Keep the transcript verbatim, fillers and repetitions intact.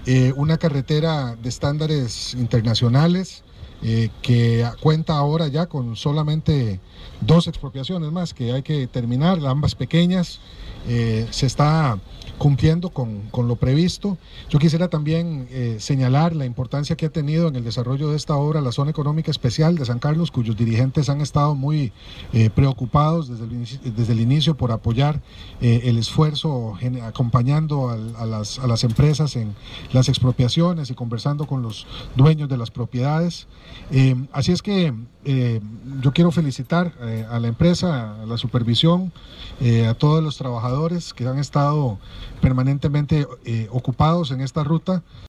eh, una carretera de estándares internacionales eh, que cuenta ahora ya con solamente dos expropiaciones más que hay que terminar, ambas pequeñas. Eh, se está cumpliendo con, con lo previsto. Yo quisiera también eh, señalar la importancia que ha tenido en el desarrollo de esta obra la Zona Económica Especial de San Carlos, cuyos dirigentes han estado muy eh, preocupados desde el, inicio, desde el inicio por apoyar eh, el esfuerzo, en, acompañando a, a, las, a las empresas en las expropiaciones y conversando con los dueños de las propiedades. Eh, así es que eh, yo quiero felicitar eh, a la empresa, a la supervisión, eh, a todos los trabajadores que han estado permanentemente eh, ocupados en esta ruta.